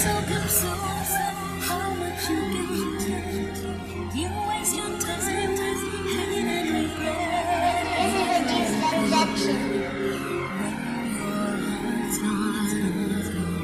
so consumed with how much you give. You waste your time with hate and regret. This is a disconnection. When your heart's not open.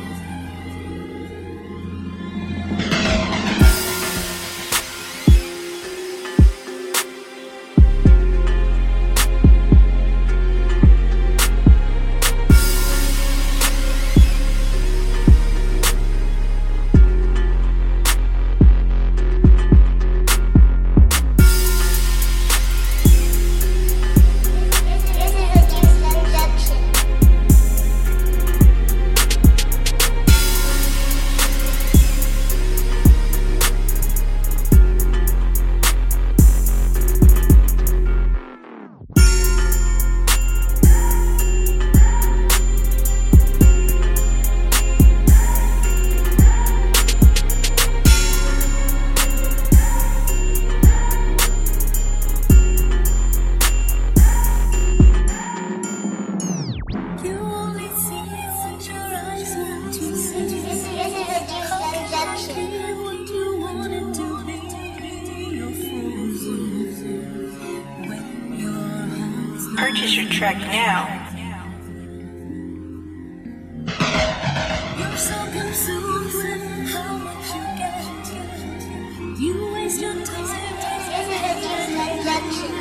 Purchase your track now. You're so consumed with how much you get. You waste your time. This is a disconnection.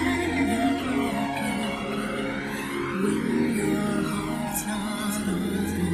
When your heart's not open.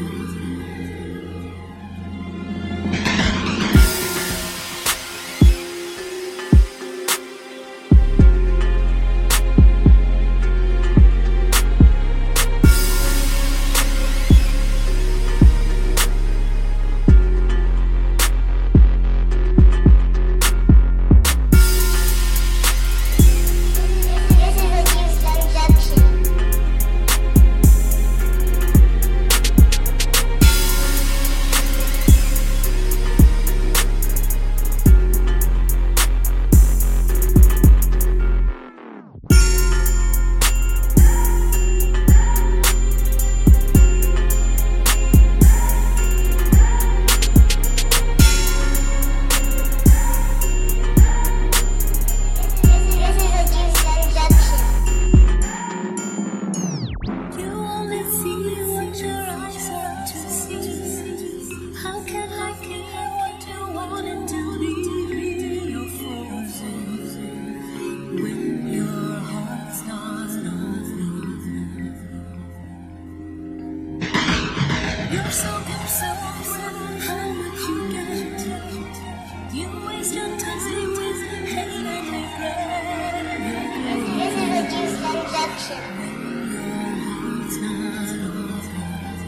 You're so consumed with how much you get. You waste your time with hate and regret. This is a disconnection. When your heart's not open.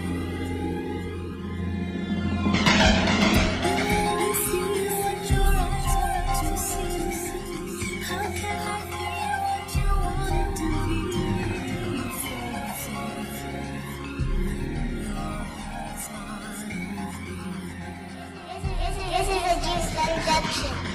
You only see what your eyes want to see. How can I care what you wanted to be? This is a disconnection.